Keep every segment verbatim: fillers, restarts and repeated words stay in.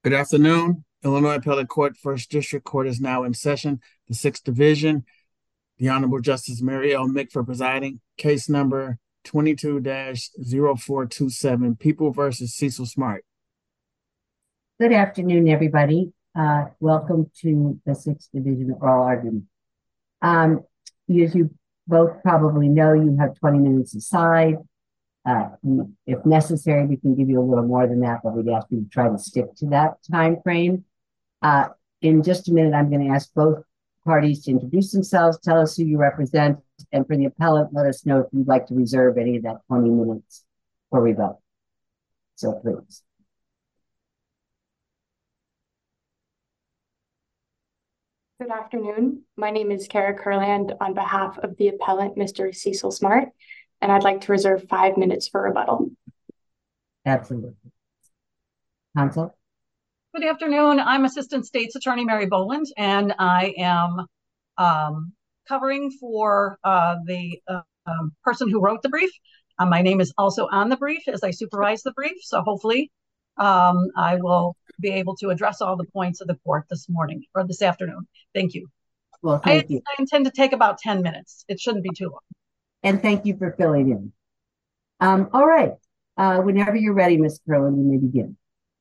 Good afternoon. Illinois Appellate Court First District Court is now in session. The Sixth Division, the Honorable Justice Mary L. Mickford presiding. Case number twenty-two dash zero four two seven, People versus Cecil Smart. Good afternoon, everybody. Uh, welcome to the Sixth Division Oral Argument. Um, as you both probably know, you have twenty minutes aside. Uh, if necessary, we can give you a little more than that, but we'd ask you to try to stick to that time frame. Uh, in just a minute, I'm going to ask both parties to introduce themselves, tell us who you represent, and for the appellate, let us know if you'd like to reserve any of that twenty minutes for rebuttal. So please. Good afternoon. My name is Kara Kurland on behalf of the appellant, Mister Cecil Smart, and I'd like to reserve five minutes for rebuttal. Absolutely. Counsel? Good afternoon. I'm Assistant State's Attorney Mary Boland, and I am um, covering for uh, the uh, um, person who wrote the brief. Uh, my name is also on the brief as I supervise the brief, so hopefully um, I will be able to address all the points of the court this morning or this afternoon. Thank you. Well, thank I, you. I intend to take about ten minutes. It shouldn't be too long. And thank you for filling in. Um, all right. Uh, whenever you're ready, Miz Kurland, you may begin.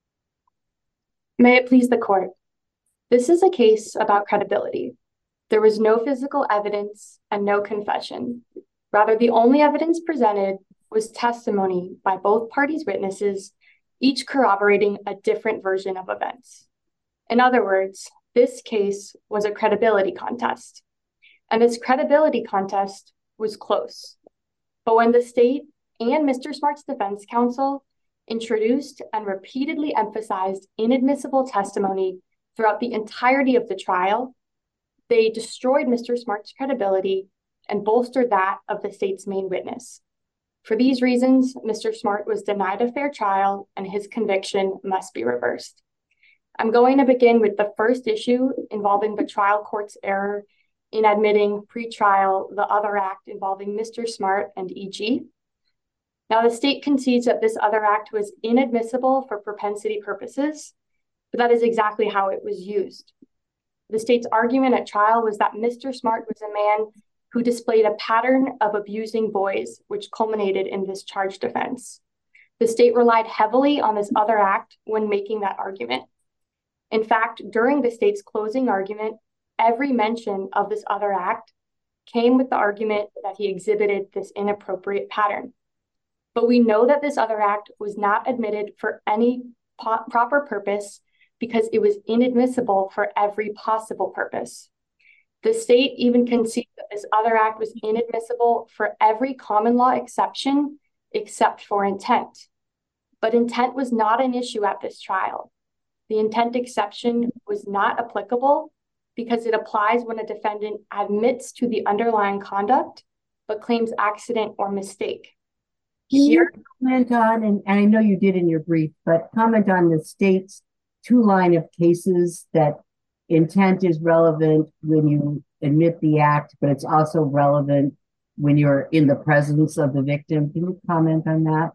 May it please the court. This is a case about credibility. There was no physical evidence and no confession. Rather, the only evidence presented was testimony by both parties' witnesses, each corroborating a different version of events. In other words, this case was a credibility contest. And this credibility contest was close. But when the state and Mister Smart's defense counsel introduced and repeatedly emphasized inadmissible testimony throughout the entirety of the trial, they destroyed Mister Smart's credibility and bolstered that of the state's main witness. For these reasons, Mister Smart was denied a fair trial and his conviction must be reversed. I'm going to begin with the first issue involving the trial court's error in admitting pre-trial the other act involving Mister Smart and E G. Now, the state concedes that this other act was inadmissible for propensity purposes, but that is exactly how it was used. The state's argument at trial was that Mister Smart was a man who displayed a pattern of abusing boys, which culminated in this charged offense. The state relied heavily on this other act when making that argument. In fact, during the state's closing argument, every mention of this other act came with the argument that he exhibited this inappropriate pattern. But we know that this other act was not admitted for any po- proper purpose because it was inadmissible for every possible purpose. The state even conceded that this other act was inadmissible for every common law exception except for intent. But intent was not an issue at this trial. The intent exception was not applicable because it applies when a defendant admits to the underlying conduct but claims accident or mistake. Can you comment on, and, and I know you did in your brief, but comment on the state's two line of cases that intent is relevant when you admit the act, but it's also relevant when you're in the presence of the victim. Can you comment on that?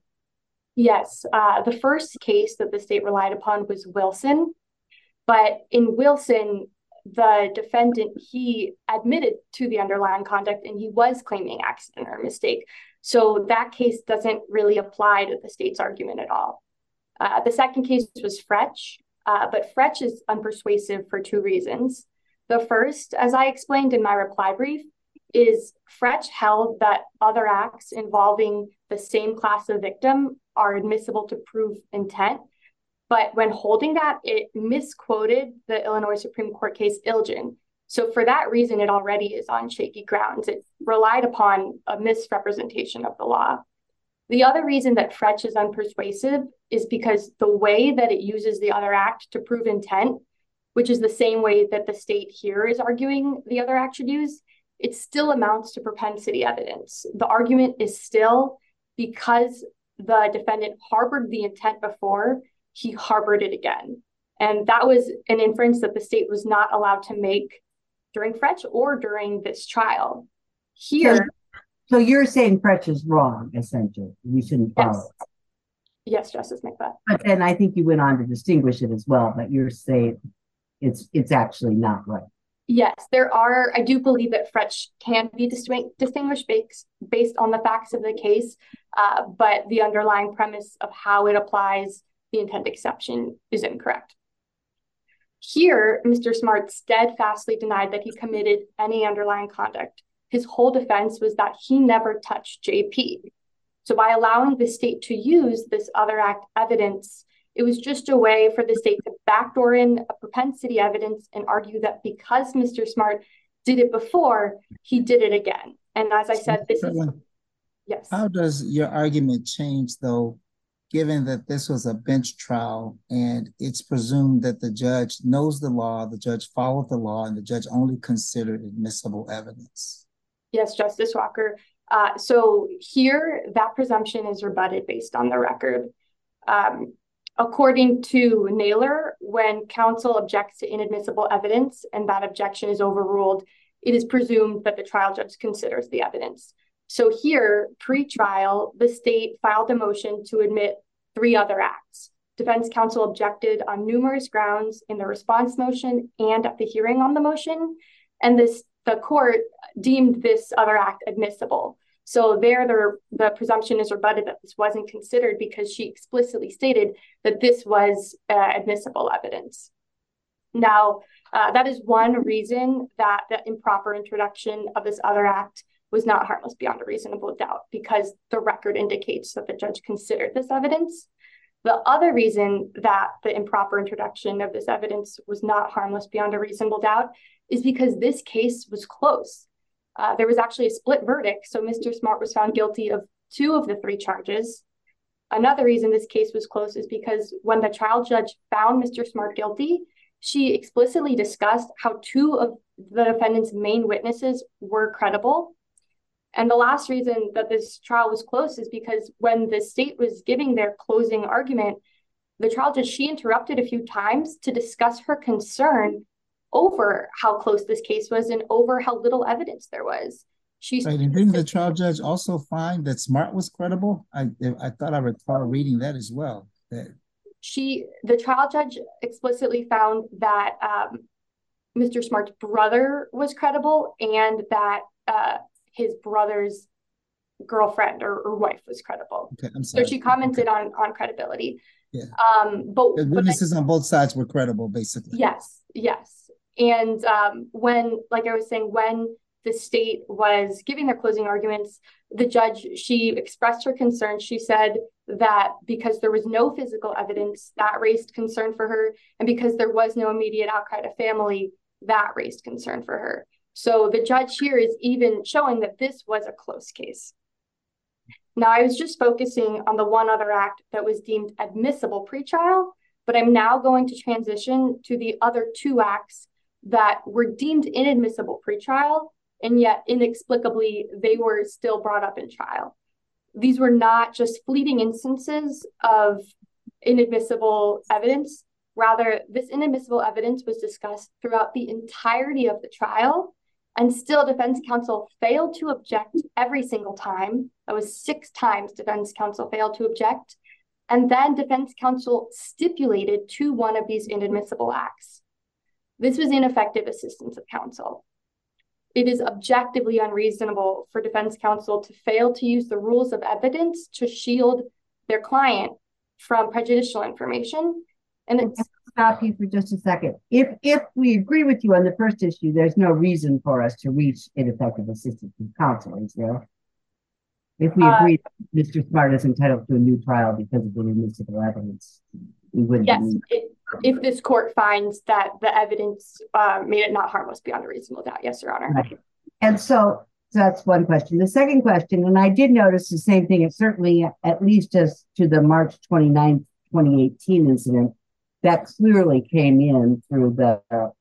Yes. Uh, the first case that the state relied upon was Wilson. But in Wilson, the defendant, he admitted to the underlying conduct and he was claiming accident or mistake. So that case doesn't really apply to the state's argument at all. Uh, the second case was Fretch, uh, but Fretch is unpersuasive for two reasons. The first, as I explained in my reply brief, is Fretch held that other acts involving the same class of victim are admissible to prove intent. But when holding that, it misquoted the Illinois Supreme Court case Ilgen. So for that reason, it already is on shaky grounds. It relied upon a misrepresentation of the law. The other reason that Fretch is unpersuasive is because the way that it uses the other act to prove intent, which is the same way that the state here is arguing the other act should use, it still amounts to propensity evidence. The argument is still because the defendant harbored the intent before, he harbored it again. And that was an inference that the state was not allowed to make during Fretch or during this trial. Here. So, so you're saying Fretch is wrong, essentially. We shouldn't follow yes. it. Yes, Justice Macbeth. But then I think you went on to distinguish it as well, but you're saying it's it's actually not right. Yes, there are. I do believe that Fretch can be distingu- distinguished based, based on the facts of the case, uh, but the underlying premise of how it applies the intent exception is incorrect. Here, Mister Smart steadfastly denied that he committed any underlying conduct. His whole defense was that he never touched J P. So by allowing the state to use this other act evidence, it was just a way for the state to backdoor in a propensity evidence and argue that because Mister Smart did it before, he did it again. And as I said, this is, yes. How does your argument change, though, given that this was a bench trial and it's presumed that the judge knows the law, the judge followed the law, and the judge only considered admissible evidence? Yes, Justice Walker. Uh, so here, that presumption is rebutted based on the record. Um, according to Naylor, when counsel objects to inadmissible evidence and that objection is overruled, it is presumed that the trial judge considers the evidence. So here, pre-trial, the state filed a motion to admit three other acts. Defense counsel objected on numerous grounds in the response motion and at the hearing on the motion, and this the court deemed this other act admissible. So there, the, the presumption is rebutted that this wasn't considered because she explicitly stated that this was uh, admissible evidence. Now, uh, that is one reason that the improper introduction of this other act was not harmless beyond a reasonable doubt, because the record indicates that the judge considered this evidence. The other reason that the improper introduction of this evidence was not harmless beyond a reasonable doubt is because this case was close. Uh, there was actually a split verdict, so Mister Smart was found guilty of two of the three charges. Another reason this case was close is because when the trial judge found Mister Smart guilty, she explicitly discussed how two of the defendant's main witnesses were credible. And the last reason that this trial was close is because when the state was giving their closing argument, the trial judge, she interrupted a few times to discuss her concern over how close this case was and over how little evidence there was. She's right, and didn't the trial judge also find that Smart was credible? I I thought I recall reading that as well. That she, the trial judge explicitly found that um, Mister Smart's brother was credible and that uh, his brother's girlfriend or, or wife was credible. Okay, I'm sorry. So she commented okay. on on credibility. Yeah. Um, but the witnesses on both sides were credible, basically. Yes, yes. And um, when, like I was saying, when the state was giving their closing arguments, the judge, she expressed her concern. She said that because there was no physical evidence, that raised concern for her. And because there was no immediate outcry to family, that raised concern for her. So the judge here is even showing that this was a close case. Now, I was just focusing on the one other act that was deemed admissible pretrial, but I'm now going to transition to the other two acts that were deemed inadmissible pretrial, and yet inexplicably, they were still brought up in trial. These were not just fleeting instances of inadmissible evidence. Rather, this inadmissible evidence was discussed throughout the entirety of the trial, and still defense counsel failed to object every single time. That was six times defense counsel failed to object. And then defense counsel stipulated to one of these inadmissible acts. This was ineffective assistance of counsel. It is objectively unreasonable for defense counsel to fail to use the rules of evidence to shield their client from prejudicial information. And it's stop you for just a second. If if we agree with you on the first issue, there's no reason for us to reach ineffective assistance of counsel, is there? If we agree uh, that Mister Smart is entitled to a new trial because of the inadmissible evidence, we wouldn't. Yes, it, if this court finds that the evidence uh, made it not harmless beyond a reasonable doubt. Yes, Your Honor. Right. And so, so that's one question. The second question, and I did notice the same thing, it's certainly at least as to the March twenty-ninth, twenty eighteen incident, that clearly came in through the uh,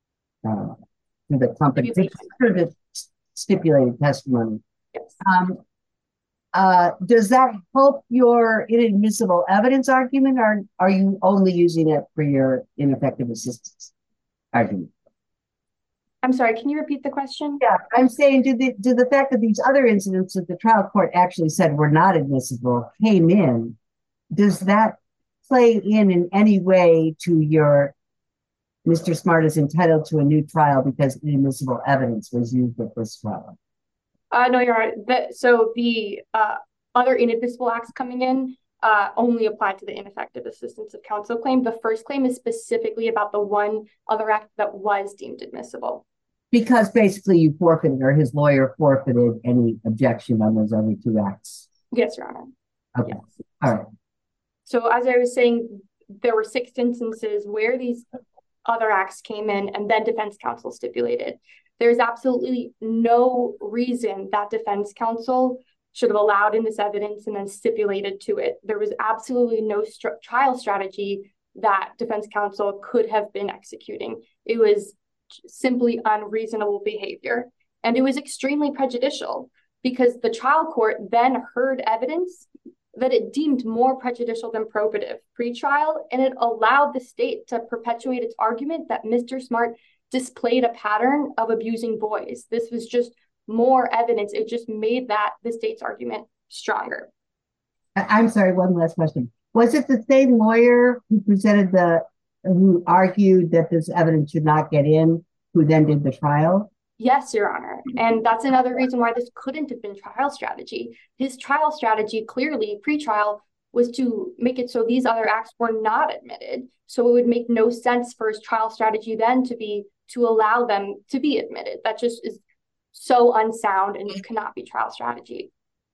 through the company, through the stipulated testimony. Yes. Um, uh, does that help your inadmissible evidence argument, or are you only using it for your ineffective assistance argument? I'm sorry, can you repeat the question? Yeah, I'm saying, did the, did the fact that these other incidents that the trial court actually said were not admissible came in does that play in in any way to your Mister Smart is entitled to a new trial because inadmissible evidence was used at this trial? Uh, no, Your Honor. The, so the uh, other inadmissible acts coming in uh, only apply to the ineffective assistance of counsel claim. The first claim is specifically about the one other act that was deemed admissible. Because basically you forfeited, or his lawyer forfeited any objection on those other two acts. Yes, Your Honor. Okay. Yes. All right. So as I was saying, there were six instances where these other acts came in and then defense counsel stipulated. There's absolutely no reason that defense counsel should have allowed in this evidence and then stipulated to it. There was absolutely no st- trial strategy that defense counsel could have been executing. It was simply unreasonable behavior. And it was extremely prejudicial because the trial court then heard evidence that it deemed more prejudicial than probative pre-trial, and it allowed the state to perpetuate its argument that Mister Smart displayed a pattern of abusing boys. This was just more evidence. It just made that the state's argument stronger. I'm sorry, one last question. Was it the same lawyer who presented the, who argued that this evidence should not get in, who then did the trial? Yes, Your Honor. And that's another reason why this couldn't have been trial strategy. His trial strategy, clearly, pre-trial, was to make it so these other acts were not admitted. So it would make no sense for his trial strategy then to be to allow them to be admitted. That just is so unsound and it cannot be trial strategy.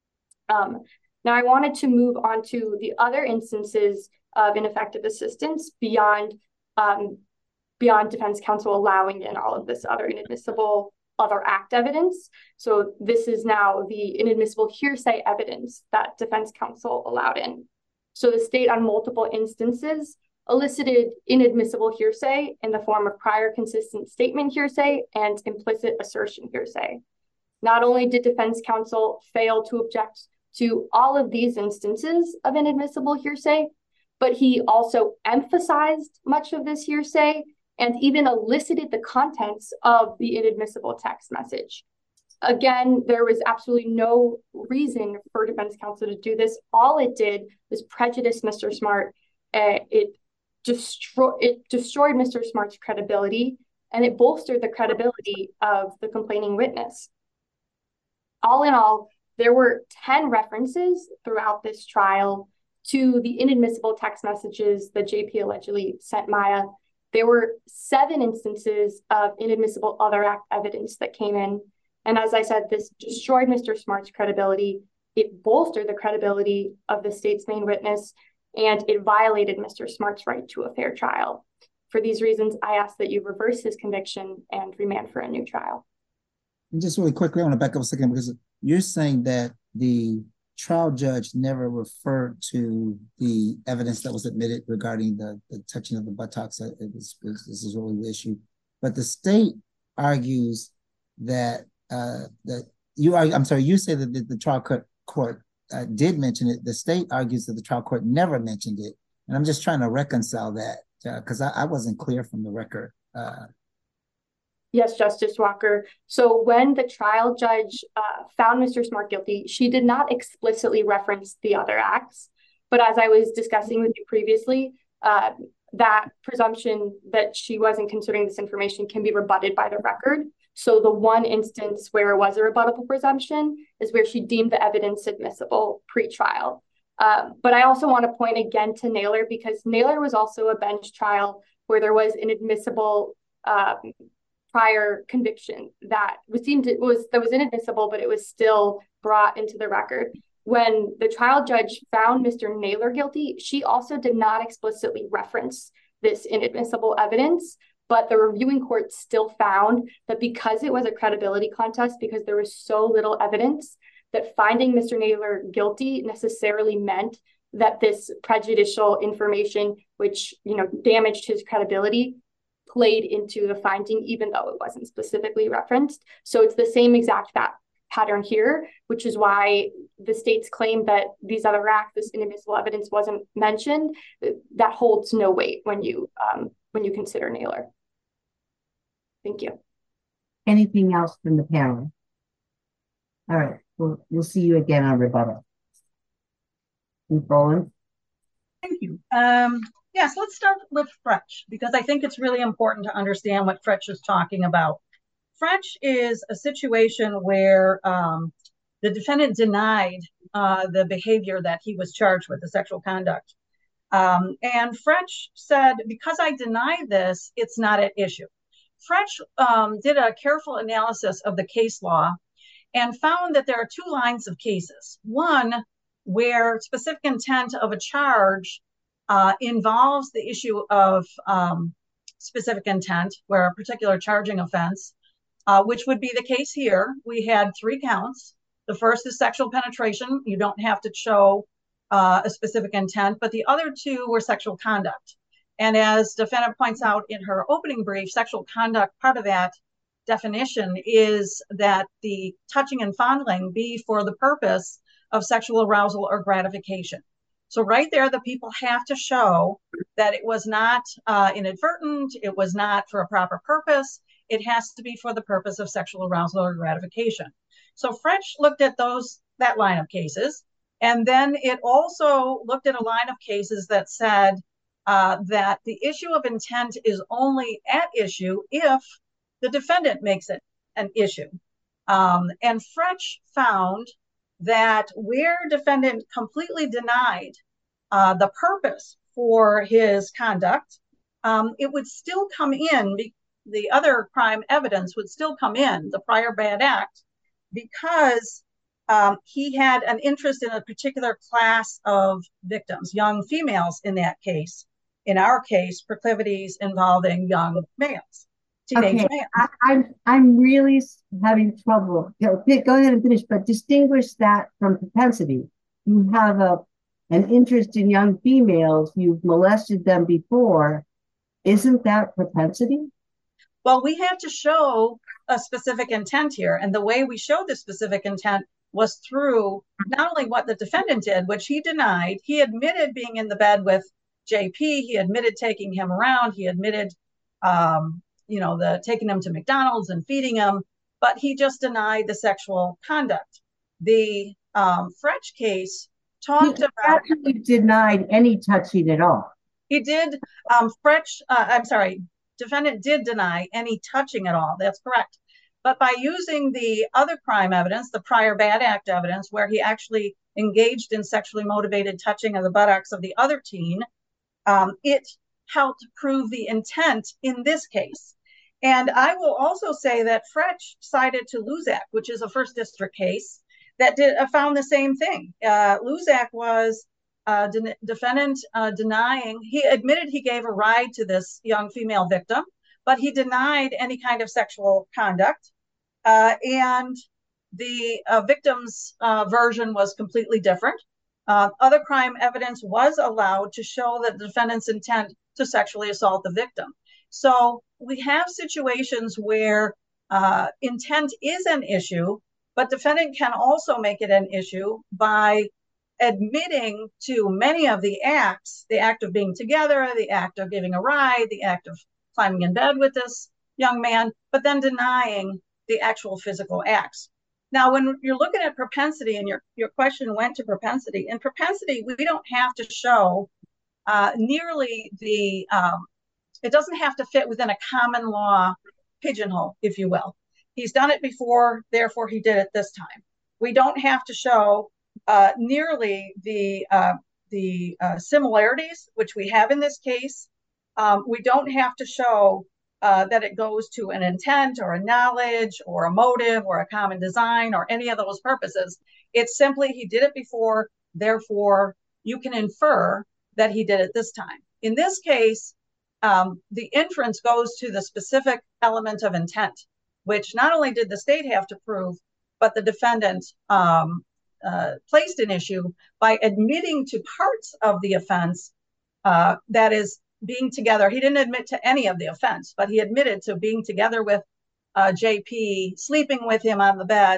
Um, now, I wanted to move on to the other instances of ineffective assistance beyond um, beyond defense counsel allowing in all of this other inadmissible other act evidence. So this is now the inadmissible hearsay evidence that defense counsel allowed in. So the state on multiple instances elicited inadmissible hearsay in the form of prior consistent statement hearsay and implicit assertion hearsay. Not only did defense counsel fail to object to all of these instances of inadmissible hearsay, but he also emphasized much of this hearsay and even elicited the contents of the inadmissible text message. Again, there was absolutely no reason for defense counsel to do this. All it did was prejudice Mister Smart. Uh, it, destroy, it destroyed Mister Smart's credibility, and it bolstered the credibility of the complaining witness. All in all, there were ten references throughout this trial to the inadmissible text messages that J P allegedly sent Maya. There were seven instances of inadmissible other act evidence that came in. And as I said, this destroyed Mister Smart's credibility. It bolstered the credibility of the state's main witness, and it violated Mister Smart's right to a fair trial. For these reasons, I ask that you reverse his conviction and remand for a new trial. And just really quickly, I want to back up a second because you're saying that the trial judge never referred to the evidence that was admitted regarding the, the touching of the buttocks. It was, this is really the issue. But the state argues that uh, that you are, I'm sorry, you say that the, the trial court, court uh, did mention it. The state argues that the trial court never mentioned it. And I'm just trying to reconcile that because uh, I, I wasn't clear from the record. Uh, Yes, Justice Walker. So when the trial judge uh, found Mister Smart guilty, she did not explicitly reference the other acts. But as I was discussing with you previously, uh, that presumption that she wasn't considering this information can be rebutted by the record. So the one instance where it was a rebuttable presumption is where she deemed the evidence admissible pre-trial. Uh, but I also want to point again to Naylor because Naylor was also a bench trial where there was an admissible um, prior conviction that was deemed it was that was inadmissible, but it was still brought into the record. When the trial judge found Mister Naylor guilty, she also did not explicitly reference this inadmissible evidence, but the reviewing court still found that because it was a credibility contest, because there was so little evidence, that finding Mister Naylor guilty necessarily meant that this prejudicial information, which you know damaged his credibility, played into the finding, even though it wasn't specifically referenced. So it's the same exact that pattern here, which is why the state's claim that these other acts, this inadmissible evidence wasn't mentioned, that holds no weight when you um, when you consider Naylor. Thank you. Anything else from the panel? All right, we'll, we'll see you again on rebuttal. Miz Boland? Um, yes, let's start with Fretch, because I think it's really important to understand what Fretch is talking about. Fretch is a situation where um, the defendant denied uh, the behavior that he was charged with, the sexual conduct. Um, and Fretch said, because I deny this, it's not at issue. Fretch um, did a careful analysis of the case law and found that there are two lines of cases. One, where specific intent of a charge uh, involves the issue of um, specific intent, where a particular charging offense, uh, which would be the case here. We had three counts. The first is sexual penetration. You don't have to show uh, a specific intent, but the other two were sexual conduct. And as defendant points out in her opening brief, sexual conduct, part of that definition is that the touching and fondling be for the purpose of sexual arousal or gratification. So right there, the people have to show that it was not uh, inadvertent, it was not for a proper purpose, it has to be for the purpose of sexual arousal or gratification. So Fretch looked at those, that line of cases, and then it also looked at a line of cases that said uh, that the issue of intent is only at issue if the defendant makes it an issue. Um, and Fretch found that where defendant completely denied uh, the purpose for his conduct, um, it would still come in, the other crime evidence would still come in, the prior bad act, because um, he had an interest in a particular class of victims, young females in that case. In our case, proclivities involving young males. Okay, I, I'm I'm really having trouble. Go, go ahead and finish, but distinguish that from propensity. You have a an interest in young females. You've molested them before. Isn't that propensity? Well, we have to show a specific intent here, and the way we showed the specific intent was through not only what the defendant did, which he denied. He admitted being in the bed with J P. He admitted taking him around. He admitted. Um, you know, the taking him to McDonald's and feeding him, but he just denied the sexual conduct. The um, Fretch case talked he about- actually denied any touching at all. He did, um, Fretch, uh, I'm sorry, defendant did deny any touching at all, that's correct. But by using the other crime evidence, the prior bad act evidence, where he actually engaged in sexually motivated touching of the buttocks of the other teen, um, it helped prove the intent in this case. And I will also say that Fretch cited to Luzak, which is a first district case, that did uh, found the same thing. Uh, Luzak was uh, de- defendant uh, denying, he admitted he gave a ride to this young female victim, but he denied any kind of sexual conduct. Uh, and the uh, victim's uh, version was completely different. Uh, other crime evidence was allowed to show that the defendant's intent to sexually assault the victim. So we have situations where uh, intent is an issue, but defendant can also make it an issue by admitting to many of the acts, the act of being together, the act of giving a ride, the act of climbing in bed with this young man, but then denying the actual physical acts. Now, when you're looking at propensity, and your, your question went to propensity, in propensity, we don't have to show uh, nearly the, um, it doesn't have to fit within a common law pigeonhole, if you will. He's done it before, therefore he did it this time. We don't have to show uh, nearly the, uh, the uh, similarities, which we have in this case. Um, we don't have to show uh, that it goes to an intent or a knowledge or a motive or a common design or any of those purposes. It's simply he did it before, therefore you can infer that he did it this time. In this case, um, the inference goes to the specific element of intent, which not only did the state have to prove, but the defendant um, uh, placed an issue by admitting to parts of the offense, uh, that is, being together. He didn't admit to any of the offense, but he admitted to being together with uh, J P, sleeping with him on the bed,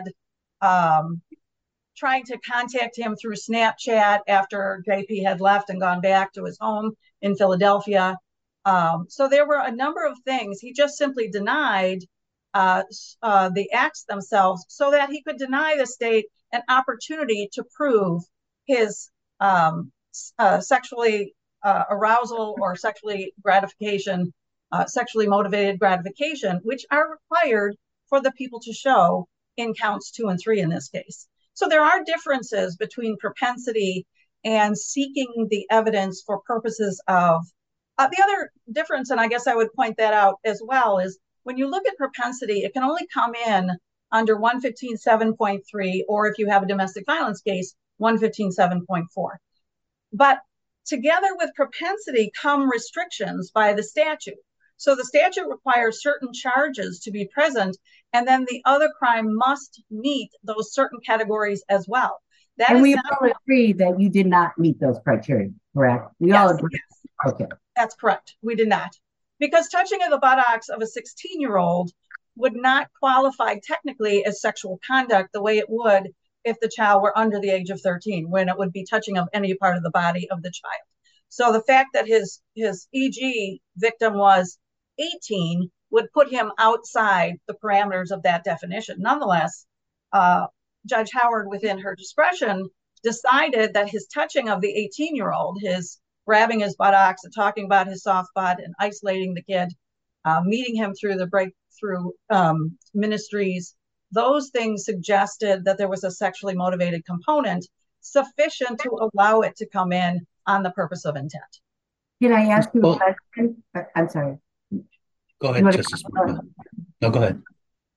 um, trying to contact him through Snapchat after J P had left and gone back to his home in Philadelphia. Um, so there were a number of things. He just simply denied uh, uh, the acts themselves so that he could deny the state an opportunity to prove his um, uh, sexually uh, arousal or sexually gratification, uh, sexually motivated gratification, which are required for the people to show in counts two and three in this case. So there are differences between propensity and seeking the evidence for purposes of, uh, the other difference, and I guess I would point that out as well, is when you look at propensity, it can only come in under one fifteen seven point three, or if you have a domestic violence case, one fifteen seven point four. But together with propensity come restrictions by the statute. So the statute requires certain charges to be present, and then the other crime must meet those certain categories as well. That and is we not, all agree that you did not meet those criteria, correct? We yes, all agree. Yes. Okay. That's correct. We did not. Because touching of the buttocks of a sixteen-year-old would not qualify technically as sexual conduct the way it would if the child were under the age of thirteen, when it would be touching of any part of the body of the child. So the fact that his, his E G victim was eighteen would put him outside the parameters of that definition. Nonetheless, uh, Judge Howard, within her discretion, decided that his touching of the eighteen-year-old, his grabbing his buttocks and talking about his soft butt and isolating the kid, uh, meeting him through the breakthrough um, ministries, those things suggested that there was a sexually motivated component sufficient to allow it to come in on the purpose of intent. Can I ask you a Well, question? I'm sorry. Go You ahead, wanna- Justice Marco. No, go ahead.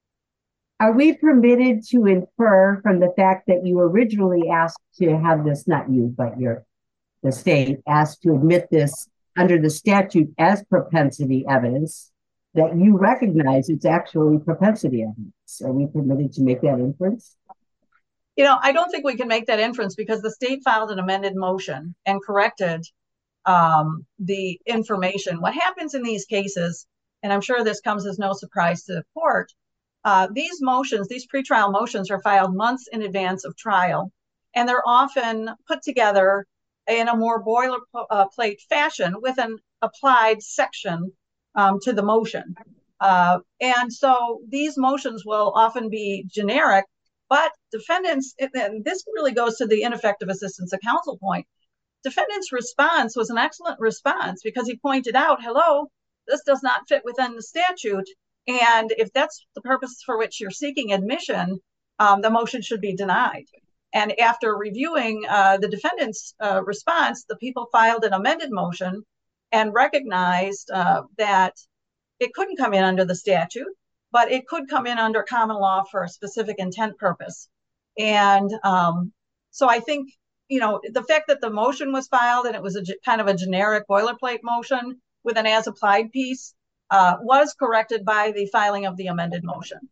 Are we permitted to infer from the fact that you originally asked to have this, not you, but your the state asked to admit this under the statute as propensity evidence, that you recognize it's actually propensity evidence? Are we permitted to make that inference? You know, I don't think we can make that inference because the state filed an amended motion and corrected um, the information. What happens in these cases, and I'm sure this comes as no surprise to the court, uh, these motions, these pretrial motions are filed months in advance of trial, and they're often put together in a more boilerplate fashion with an applied section um, to the motion. Uh, and so these motions will often be generic, but defendants, and this really goes to the ineffective assistance of counsel point, defendant's response was an excellent response because he pointed out, hello, this does not fit within the statute. And if that's the purpose for which you're seeking admission, um, the motion should be denied. And after reviewing uh, the defendant's uh, response, the people filed an amended motion and recognized uh, that it couldn't come in under the statute, but it could come in under common law for a specific intent purpose. And um, so I think, you know, the fact that the motion was filed and it was a kind of a generic boilerplate motion with an as-applied piece uh, was corrected by the filing of the amended motion.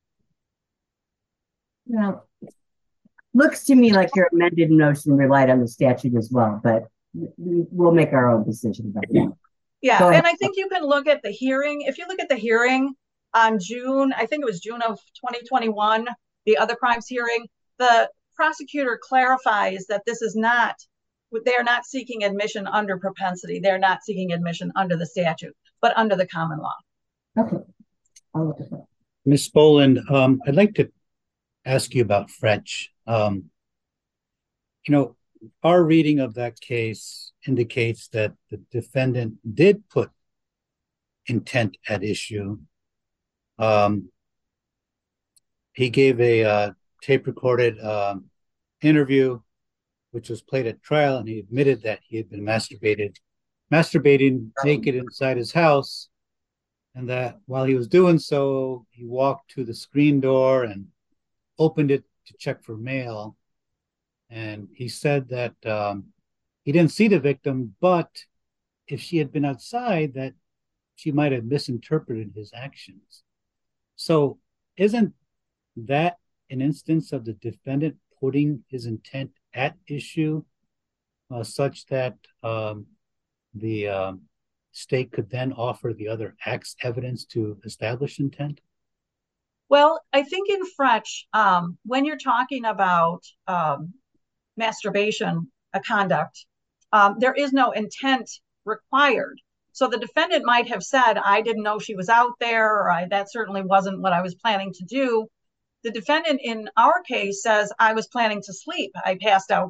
Well, looks to me like your amended motion relied on the statute as well, but we'll make our own decision about that. Yeah, and I think you can look at the hearing. If you look at the hearing on June, I think it was June of twenty twenty-one, the other crimes hearing, the prosecutor clarifies that this is not, they are not seeking admission under propensity. They're not seeking admission under the statute, but under the common law. Okay. I'll look at that. Miz Boland, um, I'd like to ask you about French. Um, you know, our reading of that case indicates that the defendant did put intent at issue. Um, he gave a uh, tape recorded um, interview, which was played at trial, and he admitted that he had been masturbated, masturbating naked inside his house, and that while he was doing so, he walked to the screen door and opened it to check for mail. And he said that um, he didn't see the victim, but if she had been outside, that she might have misinterpreted his actions. So isn't that an instance of the defendant putting his intent at issue uh, such that um, the um, state could then offer the other acts evidence to establish intent? Well, I think in French, um, when you're talking about um, masturbation a conduct, um, there is no intent required. So the defendant might have said, I didn't know she was out there, or I, that certainly wasn't what I was planning to do. The defendant in our case says, I was planning to sleep. I passed out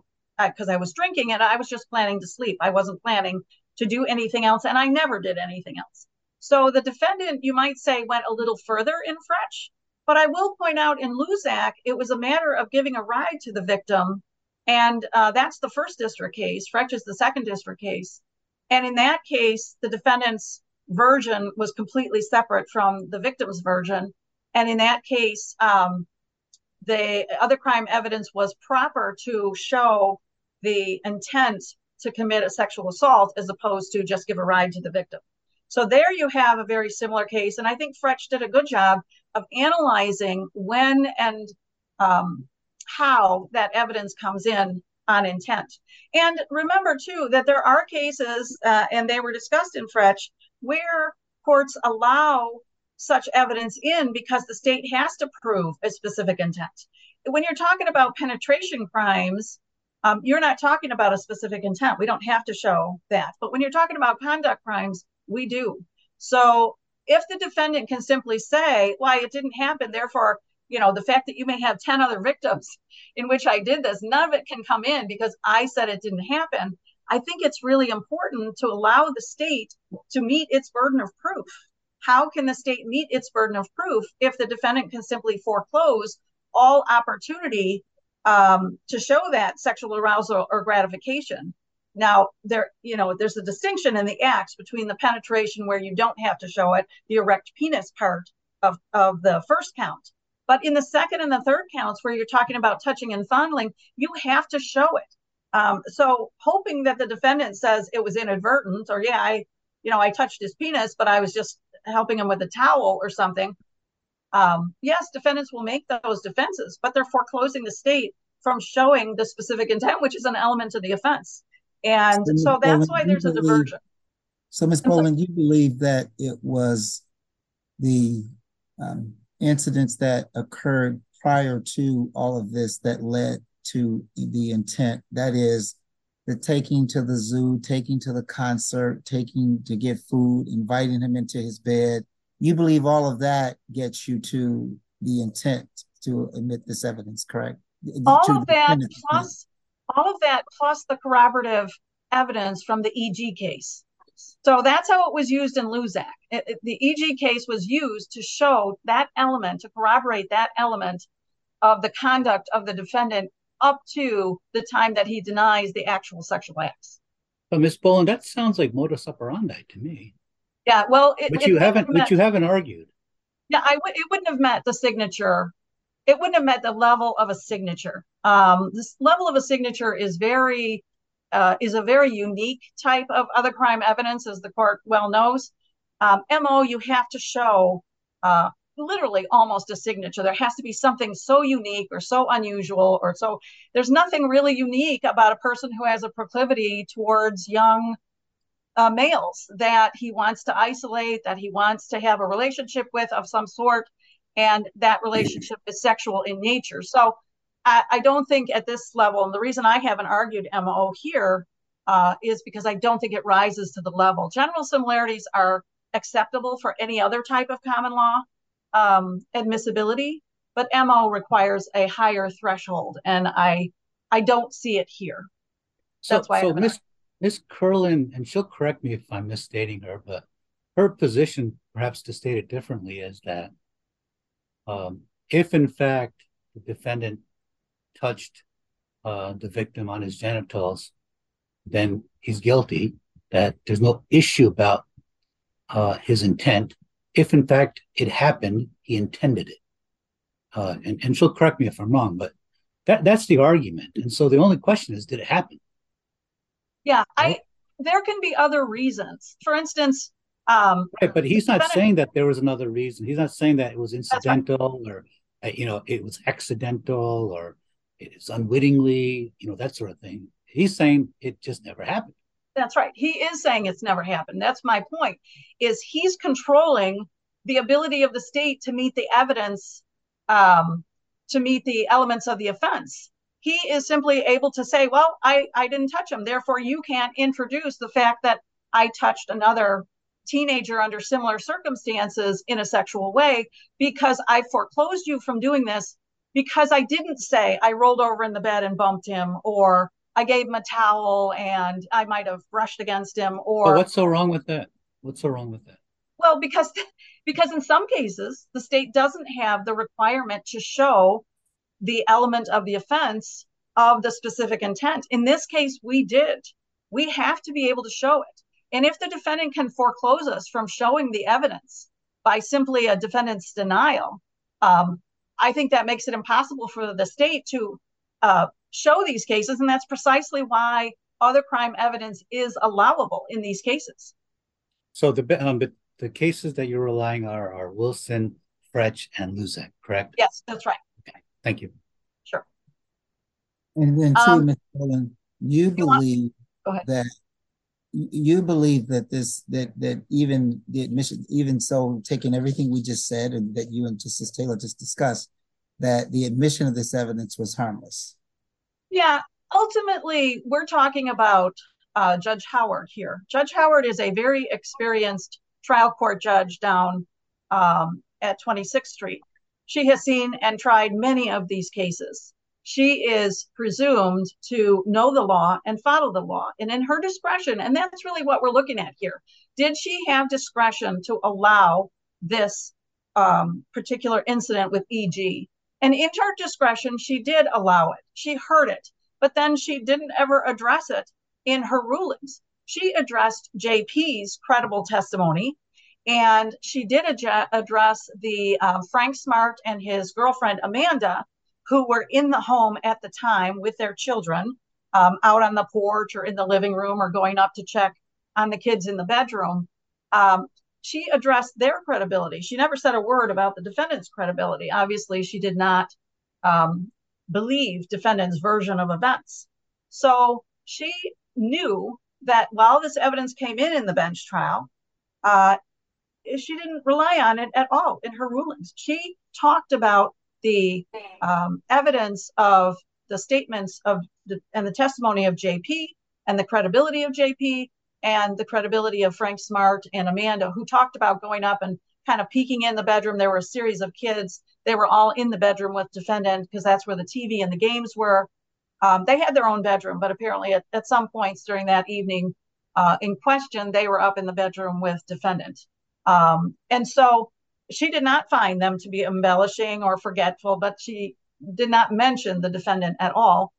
because I, I was drinking and I was just planning to sleep. I wasn't planning to do anything else, and I never did anything else. So the defendant, you might say, went a little further in Fretch, but I will point out in Luzak, it was a matter of giving a ride to the victim, and uh, that's the first district case. Fretch is the second district case. And in that case, the defendant's version was completely separate from the victim's version. And in that case, um, the other crime evidence was proper to show the intent to commit a sexual assault as opposed to just give a ride to the victim. So there you have a very similar case. And I think Fretch did a good job of analyzing when and um, how that evidence comes in on intent. And remember, too, that there are cases, uh, and they were discussed in Fretch, where courts allow such evidence in because the state has to prove a specific intent. When you're talking about penetration crimes, um, you're not talking about a specific intent. We don't have to show that. But when you're talking about conduct crimes, we do. So if the defendant can simply say, why, it didn't happen, therefore, you know, the fact that you may have ten other victims in which I did this, none of it can come in because I said it didn't happen. I think it's really important to allow the state to meet its burden of proof. How can the state meet its burden of proof if the defendant can simply foreclose all opportunity um, to show that sexual arousal or gratification? Now, there, you know, there's a distinction in the acts between the penetration where you don't have to show it, the erect penis part of, of the first count. But in the second and the third counts where you're talking about touching and fondling, you have to show it. Um, so hoping that the defendant says it was inadvertent, or yeah, I, you know, I touched his penis, but I was just helping him with a towel or something. Um, yes, defendants will make those defenses, but they're foreclosing the state from showing the specific intent, which is an element of the offense. And so, so that's why there's a diversion. So, Miz Boland, you believe that it was the um, incidents that occurred prior to all of this that led to the intent, that is the taking to the zoo, taking to the concert, taking to get food, inviting him into his bed. You believe all of that gets you to the intent to admit this evidence, correct? All of that plus, all of that plus the corroborative evidence from the E G case. So that's how it was used in Luzak. It, it, the E G case was used to show that element, to corroborate that element of the conduct of the defendant up to the time that he denies the actual sexual acts. But Miz Boland, that sounds like modus operandi to me. Yeah, well, it, which it you haven't, met, which you haven't argued. Yeah, I w- it wouldn't have met the signature. It wouldn't have met the level of a signature. Um, this level of a signature is very, uh, is a very unique type of other crime evidence, as the court well knows. Um, M O, you have to show uh, literally almost a signature. There has to be something so unique or so unusual, or so there's nothing really unique about a person who has a proclivity towards young uh, males that he wants to isolate, that he wants to have a relationship with of some sort, and that relationship is sexual in nature. So I, I don't think at this level, and the reason I haven't argued M O here uh, is because I don't think it rises to the level. General similarities are acceptable for any other type of common law um, admissibility, but M O requires a higher threshold, and I I don't see it here. So, That's why so Miss Miss Kerlin, and she'll correct me if I'm misstating her, but her position, perhaps to state it differently, is that um, if in fact the defendant touched uh, the victim on his genitals, then he's guilty, that there's no issue about uh, his intent. If in fact it happened, he intended it. Uh, and, and she'll correct me if I'm wrong, but that, that's the argument. And so the only question is, did it happen? Yeah, right? I there can be other reasons. For instance, um, right, but he's not saying that there was another reason. He's not saying that it was incidental, right, or uh, you know, it was accidental, or it's unwittingly, you know, that sort of thing. He's saying it just never happened. That's right. He is saying it's never happened. That's my point, is he's controlling the ability of the state to meet the evidence, um, to meet the elements of the offense. He is simply able to say, well, I, I didn't touch him. Therefore, you can't introduce the fact that I touched another teenager under similar circumstances in a sexual way, because I foreclosed you from doing this because I didn't say I rolled over in the bed and bumped him, or I gave him a towel and I might have brushed against him, or But what's so wrong with that? What's so wrong with that? Well, because because in some cases the state doesn't have the requirement to show the element of the offense of the specific intent. In this case, we did. We have to be able to show it. And if the defendant can foreclose us from showing the evidence by simply a defendant's denial, um, I think that makes it impossible for the state to uh, show these cases. And that's precisely why other crime evidence is allowable in these cases. So the um, the, the cases that you're relying on are, are Wilson, Fretch, and Luzak, correct? Yes, that's right. Okay, thank you. Sure. And then too, Um, Miz Boland, you believe Go ahead. that you believe that this that that even the admission, even so, taking everything we just said and that you and Justice Taylor just discussed, that the admission of this evidence was harmless. Yeah, ultimately, we're talking about uh, Judge Howard here. Judge Howard is a very experienced trial court judge down um, at twenty-sixth Street. She has seen and tried many of these cases. She is presumed to know the law and follow the law. And in her discretion, and that's really what we're looking at here, did she have discretion to allow this um, particular incident with E G? And in her discretion, she did allow it. She heard it, but then she didn't ever address it in her rulings. She addressed J P's credible testimony, and she did ad- address the um, Frank Smart and his girlfriend, Amanda, who were in the home at the time with their children, um, out on the porch or in the living room or going up to check on the kids in the bedroom. Um, she addressed their credibility. She never said a word about the defendant's credibility. Obviously, she did not um, believe defendant's version of events. So she knew that while this evidence came in in the bench trial, uh, she didn't rely on it at all in her rulings. She talked about the um, evidence of the statements of the, and the testimony of J P and the credibility of J P and the credibility of Frank Smart and Amanda, who talked about going up and kind of peeking in the bedroom. There were a series of kids. They were all in the bedroom with defendant because that's where the T V and the games were. Um, they had their own bedroom, but apparently at, at some points during that evening uh, in question, they were up in the bedroom with defendant. Um, and so she did not find them to be embellishing or forgetful, but she did not mention the defendant at all.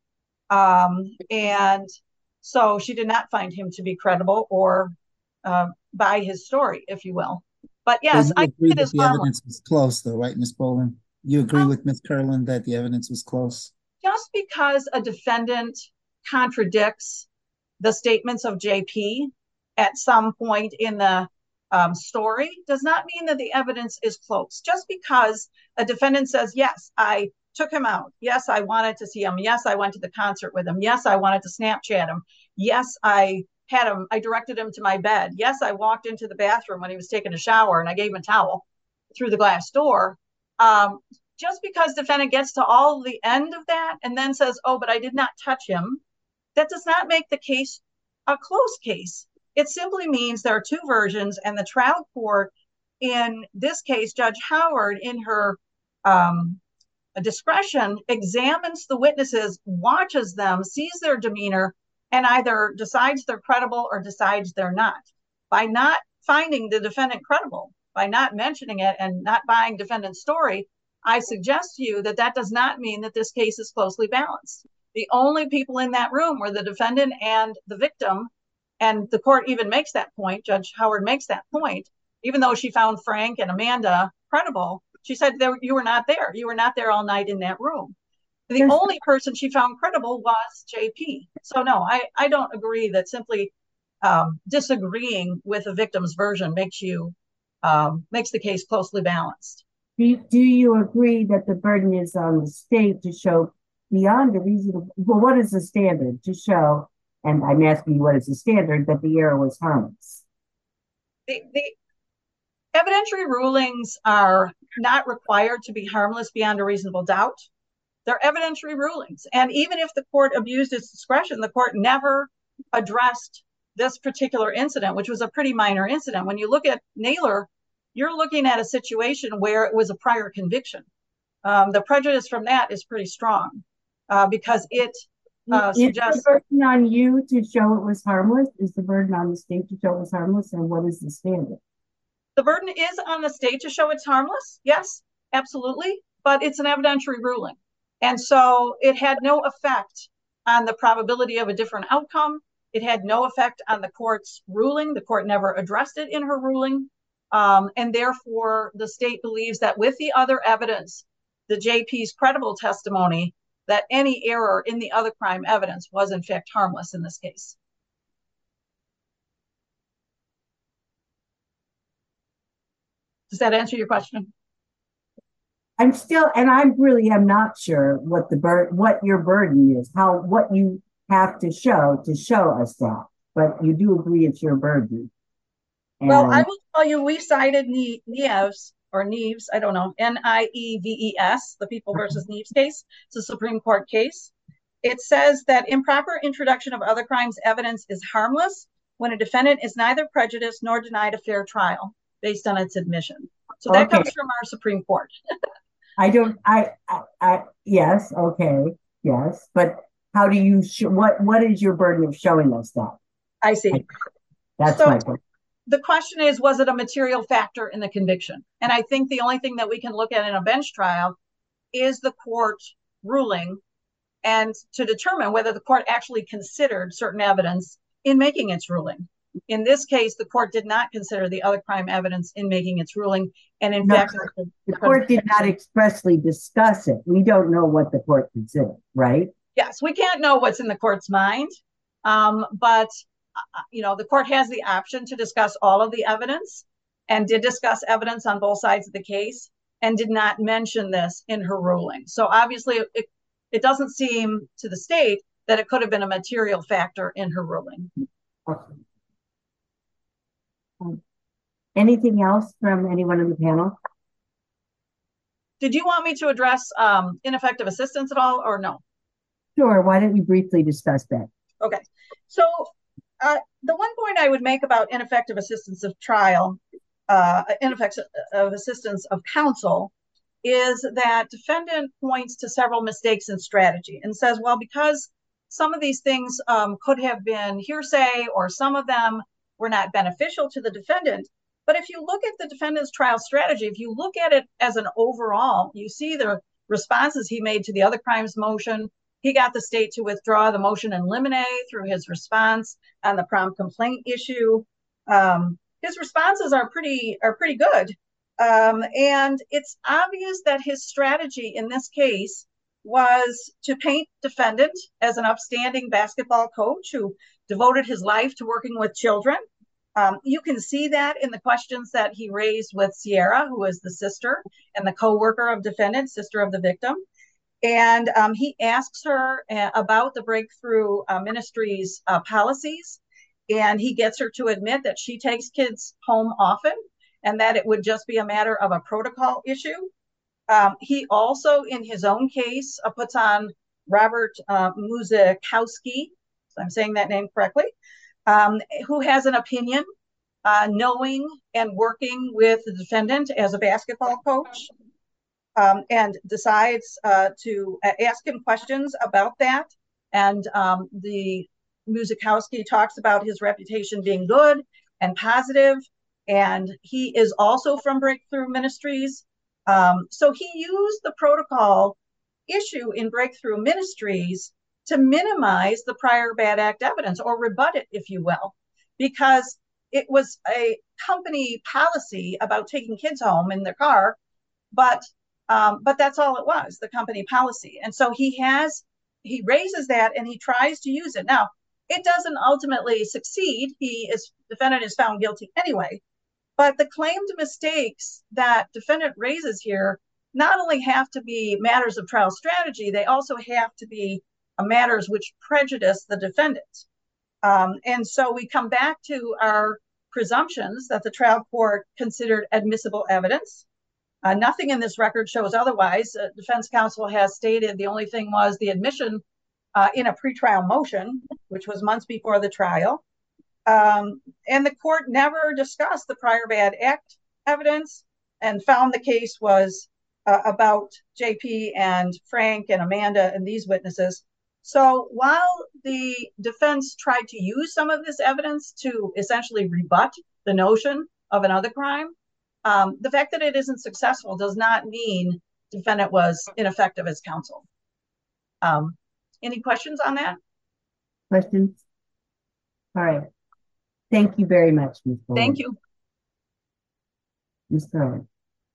Um, and so she did not find him to be credible or uh, buy his story, if you will. But yes, so you I agree think it that is the harmless. evidence was close, though, right, Miz Boland? You agree Um, with Miz Curlin that the evidence was close? Just because a defendant contradicts the statements of J P at some point in the um, story does not mean that the evidence is close. Just because a defendant says, yes, I took him out. Yes, I wanted to see him. Yes, I went to the concert with him. Yes, I wanted to Snapchat him. Yes, I had him. I directed him to my bed. Yes, I walked into the bathroom when he was taking a shower and I gave him a towel through the glass door. Um, just because defendant gets to all the end of that and then says, oh, but I did not touch him, that does not make the case a close case. It simply means there are two versions, and the trial court, in this case, Judge Howard, in her um, discretion, examines the witnesses, watches them, sees their demeanor, and either decides they're credible or decides they're not. By not finding the defendant credible, by not mentioning it and not buying defendant's story, I suggest to you that that does not mean that this case is closely balanced. The only people in that room were the defendant and the victim. And the court even makes that point. Judge Howard makes that point. Even though she found Frank and Amanda credible, she said, you were not there. You were not there all night in that room. The There's- only person she found credible was J P. So no, I, I don't agree that simply um, disagreeing with a victim's version makes you um, makes the case closely balanced. Do you, do you agree that the burden is on the state to show beyond a reasonable, well, what is the standard to show, and I'm asking you what is the standard, that the error was harmless? The, the evidentiary rulings are not required to be harmless beyond a reasonable doubt. They're evidentiary rulings. And even if the court abused its discretion, the court never addressed this particular incident, which was a pretty minor incident. When you look at Naylor, you're looking at a situation where it was a prior conviction. Um, the prejudice from that is pretty strong uh, because it uh, Is the suggests burden on you to show it was harmless? Is the burden on the state to show it was harmless? And what is the standard? the burden is on the state to show it's harmless. Yes, absolutely. But it's an evidentiary ruling. And so it had no effect on the probability of a different outcome. It had no effect on the court's ruling. The court never addressed it in her ruling. Um, and therefore, the state believes that with the other evidence, the J P's credible testimony, that any error in the other crime evidence was in fact harmless in this case. Does that answer your question? I'm still, and I really am not sure what the bur what your burden is, how what you have to show to show us that. But you do agree it's your burden. And well, I will tell you, we cited Nieves or Nieves, I don't know, N I E V E S, the People versus Nieves case. It's a Supreme Court case. It says that improper introduction of other crimes evidence is harmless when a defendant is neither prejudiced nor denied a fair trial based on its admission. So that okay. comes from our Supreme Court. I don't, I, I, I, yes, okay, yes, but how do you, sh what, what is your burden of showing us that? I see. I, that's so my question. The question is, was it a material factor in the conviction? And I think the only thing that we can look at in a bench trial is the court ruling and to determine whether the court actually considered certain evidence in making its ruling. In this case, the court did not consider the other crime evidence in making its ruling. And in no, fact, the, the court did not expressly discuss it. We don't know what the court considered, right? Yes, we can't know what's in the court's mind. Um, but, uh, you know, the court has the option to discuss all of the evidence and did discuss evidence on both sides of the case and did not mention this in her ruling. So obviously, it, it doesn't seem to the state that it could have been a material factor in her ruling. Okay. Anything else from anyone in the panel? Did you want me to address um, ineffective assistance at all or no? Sure. Why don't you briefly discuss that? Okay. So uh, the one point I would make about ineffective assistance of trial, uh, ineffective assistance of counsel, is that defendant points to several mistakes in strategy and says, well, because some of these things um, could have been hearsay or some of them were not beneficial to the defendant. But if you look at the defendant's trial strategy, if you look at it as an overall, you see the responses he made to the other crimes motion. He got the state to withdraw the motion in limine through his response on the prompt complaint issue. Um, his responses are pretty are pretty good. Um, and it's obvious that his strategy in this case was to paint defendant as an upstanding basketball coach who devoted his life to working with children. Um, you can see that in the questions that he raised with Sierra, who is the sister and the co-worker of defendant, sister of the victim. And um, he asks her uh, about the Breakthrough uh, Ministries uh, policies. And he gets her to admit that she takes kids home often and that it would just be a matter of a protocol issue. Um, he also, in his own case, uh, puts on Robert uh, Muzikowski, so I'm saying that name correctly, um, who has an opinion, uh, knowing and working with the defendant as a basketball coach, um, and decides uh, to ask him questions about that. And um, the Muzikowski talks about his reputation being good and positive, and he is also from Breakthrough Ministries. Um, so he used the protocol issue in Breakthrough Ministries to minimize the prior bad act evidence or rebut it, if you will, because it was a company policy about taking kids home in their car, but um, but that's all it was, the company policy. And so he has, he raises that and he tries to use it. Now, it doesn't ultimately succeed. He is, defendant is found guilty anyway, but the claimed mistakes that defendant raises here not only have to be matters of trial strategy, they also have to be matters which prejudice the defendant. Um, and so we come back to our presumptions that the trial court considered admissible evidence. Uh, nothing in this record shows otherwise. Uh, defense counsel has stated the only thing was the admission uh, in a pretrial motion, which was months before the trial. Um, and the court never discussed the prior bad act evidence and found the case was uh, about J P and Frank and Amanda and these witnesses. So while the defense tried to use some of this evidence to essentially rebut the notion of another crime, um, the fact that it isn't successful does not mean defendant was ineffective as counsel. Um, any questions on that? Questions? All right. Thank you very much, Miz Boland. Thank you. Miz Sterling.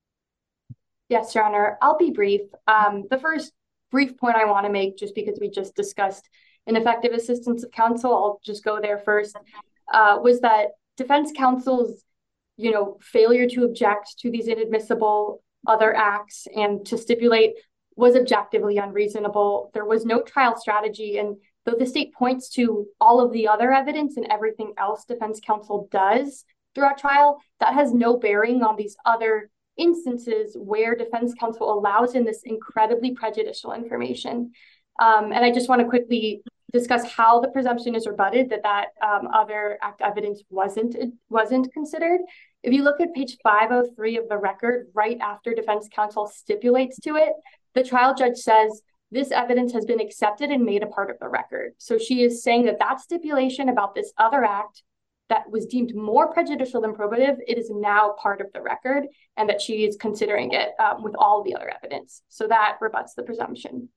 Yes, Your Honor, I'll be brief. Um, the first brief point I want to make, just because we just discussed ineffective assistance of counsel, I'll just go there first, uh, was that defense counsel's, you know, failure to object to these inadmissible other acts and to stipulate was objectively unreasonable. There was no trial strategy, and though the state points to all of the other evidence and everything else defense counsel does throughout trial, that has no bearing on these other instances where defense counsel allows in this incredibly prejudicial information. Um, and I just want to quickly discuss how the presumption is rebutted that that um, other act evidence wasn't wasn't considered. If you look at page five oh three of the record, right after defense counsel stipulates to it, the trial judge says, this evidence has been accepted and made a part of the record. So she is saying that that stipulation about this other act that was deemed more prejudicial than probative, it is now part of the record, and that she is considering it um, with all the other evidence. So that rebuts the presumption.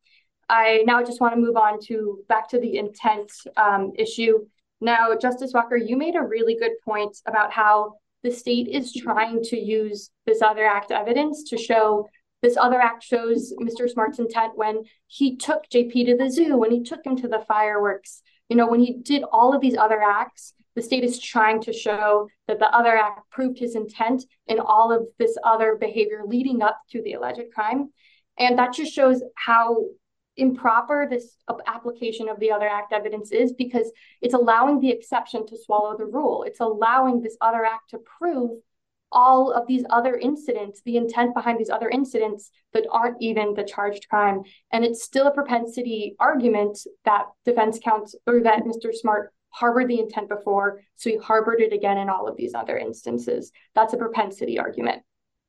I now just want to move on to back to the intent um, issue. Now, Justice Walker, you made a really good point about how the state is trying to use this other act evidence to show this other act shows Mister Smart's intent when he took J P to the zoo, when he took him to the fireworks, you know, when he did all of these other acts. The state is trying to show that the other act proved his intent in all of this other behavior leading up to the alleged crime. And that just shows how improper this application of the other act evidence is, because it's allowing the exception to swallow the rule. It's allowing this other act to prove all of these other incidents, the intent behind these other incidents that aren't even the charged crime. And it's still a propensity argument that defense counsel or that Mister Smart harbored the intent before, so he harbored it again in all of these other instances. That's a propensity argument.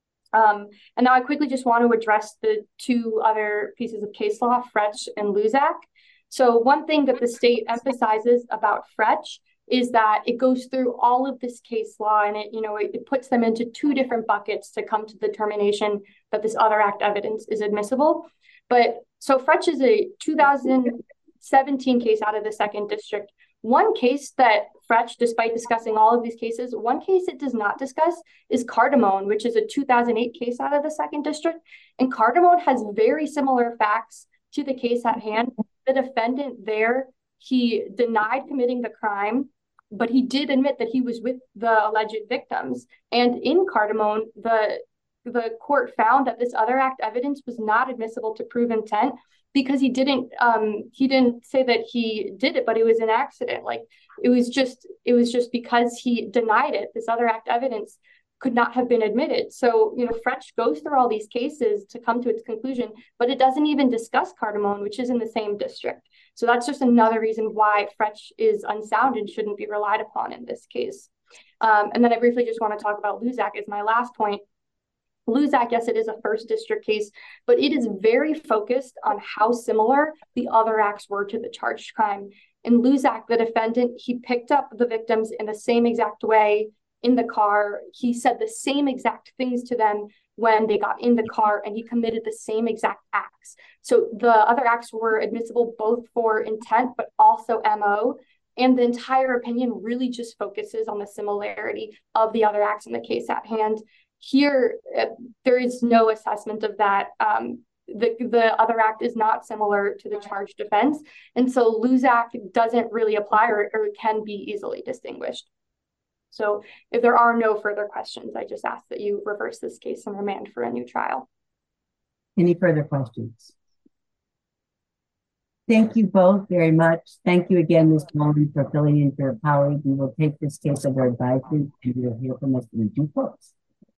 Um, and now I quickly just want to address the two other pieces of case law, Fretch and Luzak. So one thing that the state emphasizes about Fretch is that it goes through all of this case law, and it, you know, it, it puts them into two different buckets to come to the determination that this other act evidence is admissible. But so Fretch is a two thousand seventeen case out of the second district. One case that Fretch, despite discussing all of these cases, one case it does not discuss is Cardamone, which is a two thousand eight case out of the second district. And Cardamone has very similar facts to the case at hand. The defendant there, he denied committing the crime, but he did admit that he was with the alleged victims. And in Cardamone, the, the court found that this other act evidence was not admissible to prove intent, because he didn't um he didn't say that he did it, but it was an accident. Like it was just it was just because he denied it. This other act evidence could not have been admitted. So, you know, Fretch goes through all these cases to come to its conclusion, but it doesn't even discuss Cardamone, which is in the same district. So that's just another reason why Fretch is unsound and shouldn't be relied upon in this case. Um, and then I briefly just want to talk about Luzak as my last point. Luzak, yes, it is a first district case, but it is very focused on how similar the other acts were to the charged crime. In Luzak, the defendant, he picked up the victims in the same exact way in the car. He said the same exact things to them when they got in the car, and he committed the same exact acts. So the other acts were admissible both for intent, but also M O. And the entire opinion really just focuses on the similarity of the other acts in the case at hand. Here, uh, there is no assessment of that. Um, the, the other act is not similar to the charged offense. And so Luzak doesn't really apply, or, or can be easily distinguished. So if there are no further questions, I just ask that you reverse this case and remand for a new trial. Any further questions? Thank you both very much. Thank you again, Miz Boland, for filling in for your colleague. We will take this case under advisement, and we will hear from us in due course.